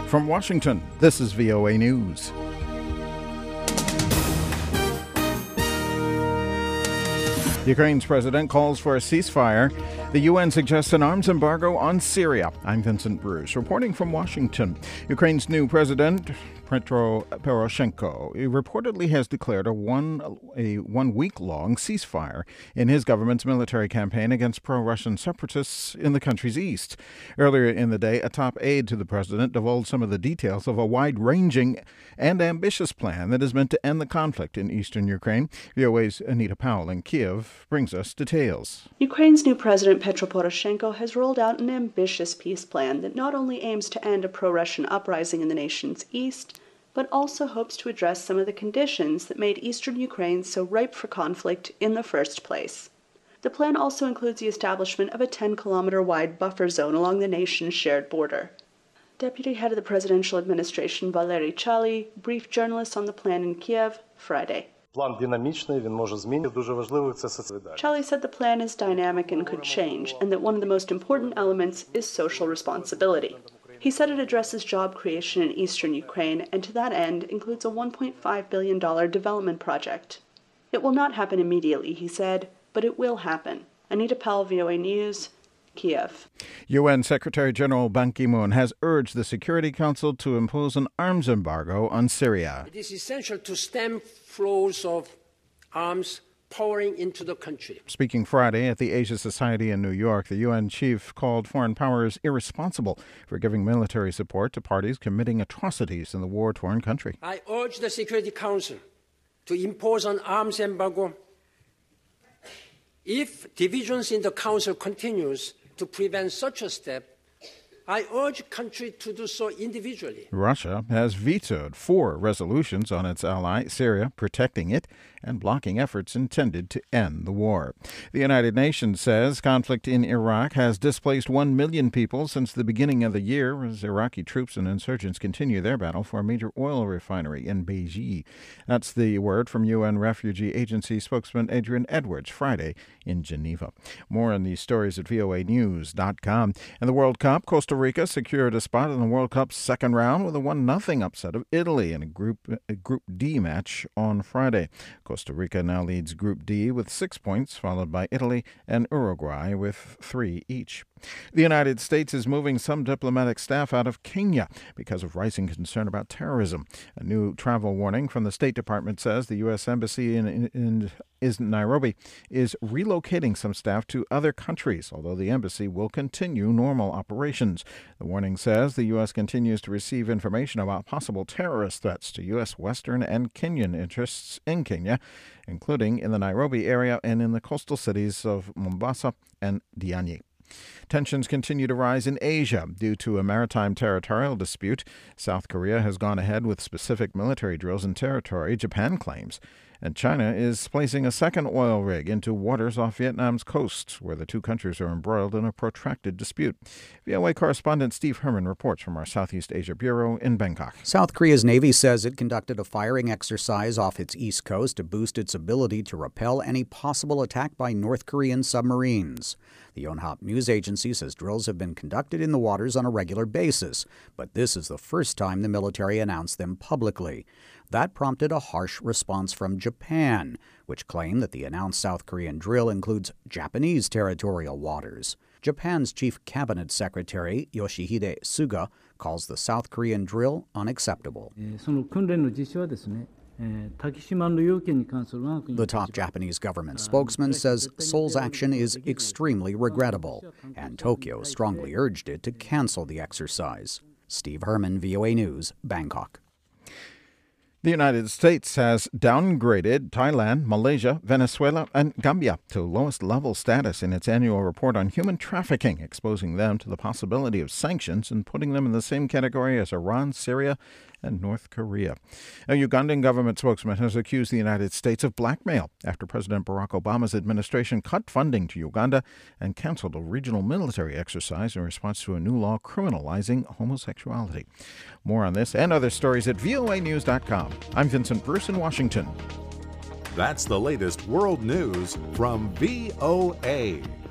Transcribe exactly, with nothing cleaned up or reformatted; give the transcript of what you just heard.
From Washington, this is V O A News. Ukraine's president calls for a ceasefire. The U N suggests an arms embargo on Syria. I'm Vincent Bruce, reporting from Washington. Ukraine's new president, Petro Poroshenko, reportedly has declared a one a one week long ceasefire in his government's military campaign against pro-Russian separatists in the country's east. Earlier in the day, a top aide to the president divulged some of the details of a wide-ranging and ambitious plan that is meant to end the conflict in eastern Ukraine. V O A's Anita Powell in Kiev brings us details. Ukraine's new president, Petro Poroshenko, has rolled out an ambitious peace plan that not only aims to end a pro-Russian uprising in the nation's east, but also hopes to address some of the conditions that made eastern Ukraine so ripe for conflict in the first place. The plan also includes the establishment of a ten-kilometer wide buffer zone along the nation's shared border. Deputy head of the presidential administration, Valery Chaly, briefed journalists on the plan in Kiev Friday. Chaly said the plan is dynamic and could change, and that one of the most important elements is social responsibility. He said it addresses job creation in eastern Ukraine and to that end includes a one point five billion dollars development project. It will not happen immediately, he said, but it will happen. Anita Powell, V O A News, Kiev. U N Secretary General Ban Ki-moon has urged the Security Council to impose an arms embargo on Syria. It is essential to stem flows of arms pouring into the country. Speaking Friday at the Asia Society in New York, the U N chief called foreign powers irresponsible for giving military support to parties committing atrocities in the war-torn country. I urge the Security Council to impose an arms embargo. If divisions in the Council continues to prevent such a step, I urge countries to do so individually. Russia has vetoed four resolutions on its ally, Syria, protecting it and blocking efforts intended to end the war. The United Nations says conflict in Iraq has displaced one million people since the beginning of the year as Iraqi troops and insurgents continue their battle for a major oil refinery in Beiji. That's the word from U N Refugee Agency spokesman Adrian Edwards Friday in Geneva. More on these stories at V O A news dot com. And the World Cup, Costa Rica secured a spot in the World Cup's second round with a one nothing upset of Italy in a Group a Group D match on Friday. Costa Rica now leads Group D with six points, followed by Italy and Uruguay with three each. The United States is moving some diplomatic staff out of Kenya because of rising concern about terrorism. A new travel warning from the State Department says the U S Embassy in, in, in is Nairobi is relocating some staff to other countries, although the embassy will continue normal operations. The warning says the U S continues to receive information about possible terrorist threats to U S Western and Kenyan interests in Kenya, including in the Nairobi area and in the coastal cities of Mombasa and Diani. Tensions continue to rise in Asia due to a maritime territorial dispute. South Korea has gone ahead with specific military drills in territory Japan claims. And China is placing a second oil rig into waters off Vietnam's coast, where the two countries are embroiled in a protracted dispute. V O A correspondent Steve Herman reports from our Southeast Asia Bureau in Bangkok. South Korea's Navy says it conducted a firing exercise off its east coast to boost its ability to repel any possible attack by North Korean submarines. The Yonhap news agency says drills have been conducted in the waters on a regular basis, but this is the first time the military announced them publicly. That prompted a harsh response from Japan, which claimed that the announced South Korean drill includes Japanese territorial waters. Japan's chief cabinet secretary, Yoshihide Suga, calls the South Korean drill unacceptable. The top Japanese government spokesman says Seoul's action is extremely regrettable, and Tokyo strongly urged it to cancel the exercise. Steve Herman, V O A News, Bangkok. The United States has downgraded Thailand, Malaysia, Venezuela, and Gambia to lowest level status in its annual report on human trafficking, exposing them to the possibility of sanctions and putting them in the same category as Iran, Syria, and North Korea. A Ugandan government spokesman has accused the United States of blackmail after President Barack Obama's administration cut funding to Uganda and canceled a regional military exercise in response to a new law criminalizing homosexuality. More on this and other stories at V O A news dot com. I'm Vincent Bruce in Washington. That's the latest world news from V O A.